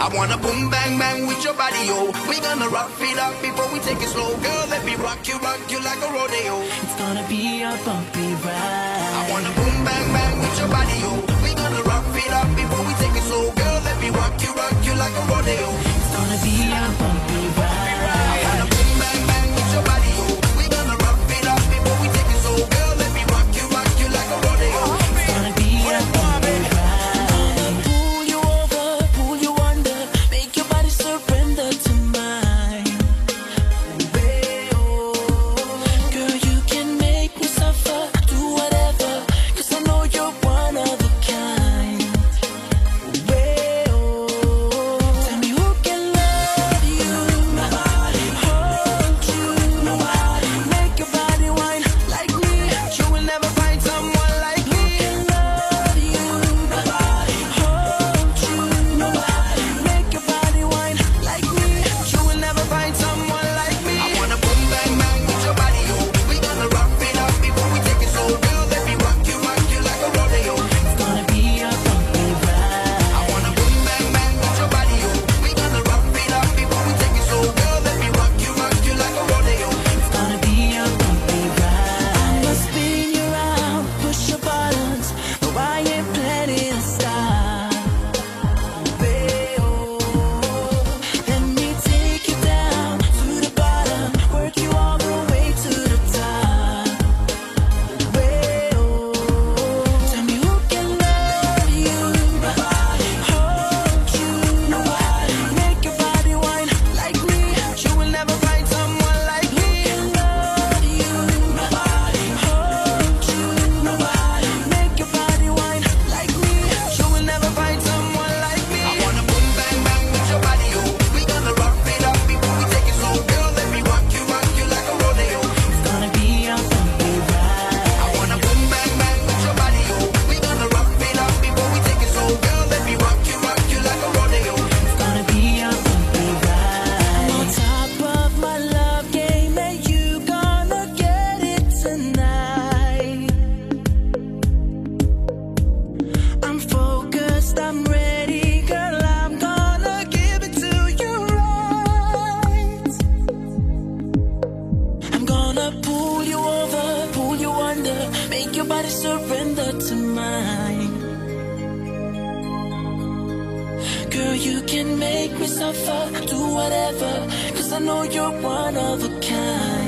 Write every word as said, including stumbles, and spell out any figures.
I wanna boom bang bang with your body, yo. We gonna rock it up before we take it slow. Girl, let me rock you, rock you like a rodeo. It's gonna be a bumpy ride. I wanna boom bang bang with your body, yo. We gonna rock it up before we take it slow. Girl, let me rock you, rock you like a rodeo. It's gonna be a bumpy ride. I wanna boom bang bang with your body, yo. We gonna rock it up before we take it slow. Girl, let me rock you, rock you like a rodeo. It's gonna be a bumpy ride. Pull you over, pull you under, make your body surrender to mine. Girl, you can make me suffer, do whatever, 'cause I know you're one of a kind. Tell me who can love you, nobody, hold you, nobody, make your body whine like me. You will never find someone like me. Who can love you, nobody, hold you, nobody, make your body whine like me. You will never find someone like me. I wanna boom bang bang with your body, yo. We gonna rock it up before we take it slow. Girl, let me rock you, rock you like a rodeo. It's gonna be a bumpy ride. I wanna boom bang bang with your body, yo. We gonna rock it up before we take it slow. Girl, let me rock you, rock you like a rodeo. It's gonna be a bumpy ride. I'ma spin you around, push your buttons, but I ain't planning to stop. Let me take you down to the bottom, work you all the way to the top. Tell me who can love you, nobody, hold you, nobody, make your body whine like me. You will never find someone like me. Love you, nobody, hold you, nobody, make your body whine like me. You will never find someone like me. I wanna boom bang bang with your body, yo. We gonna rock it up before we take it slow. Girl, let me rock you, rock you like a rodeo. It's gonna be a bumpy ride. I wanna boom bang bang with your body, yo. We gonna rock it up before we take it slow. Girl, let me rock you, rock you like a rodeo. It's gonna be a bumpy ride. On top of my love game, and you gonna get it tonight. I'm focused, I'm ready, girl, I'm gonna give it to you right. I'm gonna pull you over, pull you under, make your body surrender to mine. Girl, you can make me suffer, do whatever, 'cause I know you're one of a kind.